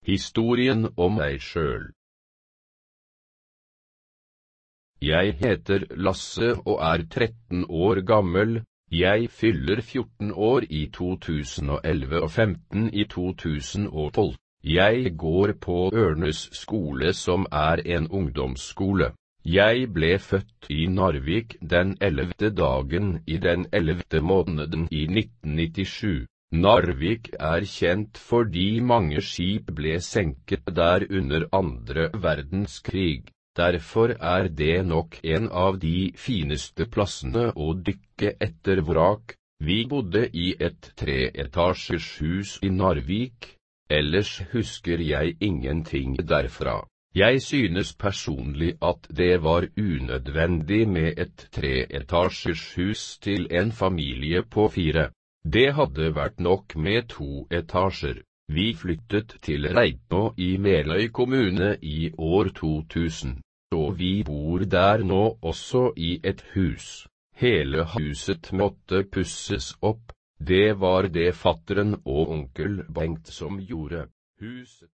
Historien om meg selv. Jeg heter Lasse og er 13 år gammel. Jeg fyller 14 år i 2011 og 15 i 2012. Jeg går på Ørnes skole som er en ungdomsskole. Jeg ble født i Narvik den 11. dagen i den 11. måneden i 1997. Narvik er kjent fordi mange skip ble senket der under andre verdenskrig. Derfor er det nok en av de fineste plassene å dykke etter vrak. Vi bodde i et 3-etasjes hus i Narvik. Ellers husker jeg ingenting derfra. Jeg synes personlig at det var unødvendig med et 3-etasjes hus til en familie på 4. Det hadde vært nok med 2 etasjer. Vi flyttet til Reitå i Meløy kommune i år 2000. Og vi bor der nå også i et hus. Hele huset måtte pusses opp. Det var det fatteren og onkel Bengt som gjorde. Huset